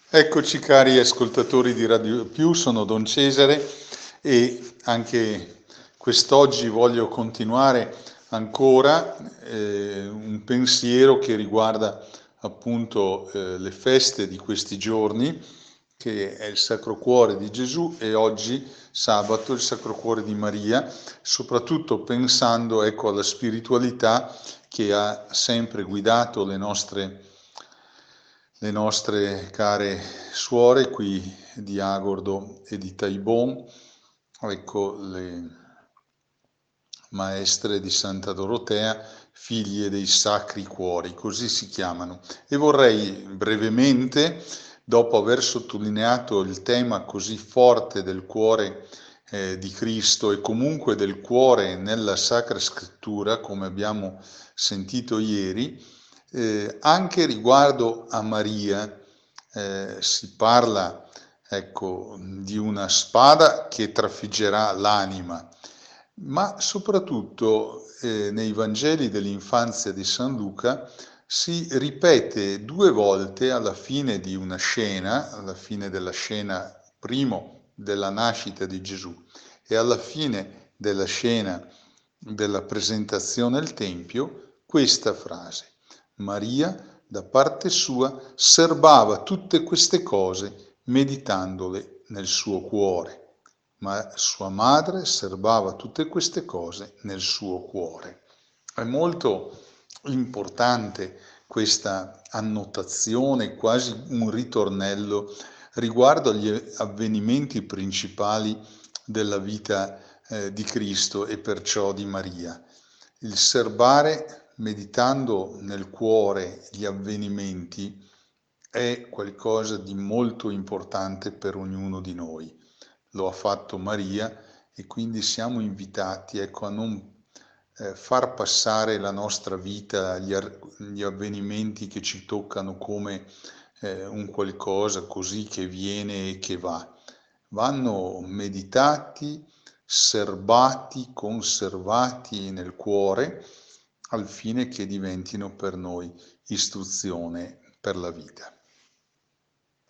Eccoci cari ascoltatori di Radio Più, sono Don Cesare e anche quest'oggi voglio continuare ancora un pensiero che riguarda appunto le feste di questi giorni, che è il Sacro Cuore di Gesù e oggi sabato il Sacro Cuore di Maria, soprattutto pensando ecco, alla spiritualità che ha sempre guidato le nostre care suore qui di Agordo e di Taibon, ecco le maestre di Santa Dorotea, figlie dei Sacri Cuori, così si chiamano. E vorrei brevemente, dopo aver sottolineato il tema così forte del cuore di Cristo e comunque del cuore nella Sacra Scrittura, come abbiamo sentito ieri, anche riguardo a Maria si parla, ecco, di una spada che trafiggerà l'anima, ma soprattutto nei Vangeli dell'infanzia di San Luca si ripete 2 volte alla fine di una scena, alla fine della scena primo della nascita di Gesù e alla fine della scena della presentazione al Tempio, questa frase: Maria, da parte sua, serbava tutte queste cose meditandole nel suo cuore. Ma sua madre serbava tutte queste cose nel suo cuore. È molto importante questa annotazione, quasi un ritornello riguardo agli avvenimenti principali della vita di Cristo e perciò di Maria. Il serbare, meditando nel cuore gli avvenimenti, è qualcosa di molto importante per ognuno di noi. Lo ha fatto Maria e quindi siamo invitati, ecco, a non far passare la nostra vita, gli avvenimenti che ci toccano come un qualcosa così che viene e che va. Vanno meditati, serbati, conservati nel cuore, al fine che diventino per noi istruzione per la vita.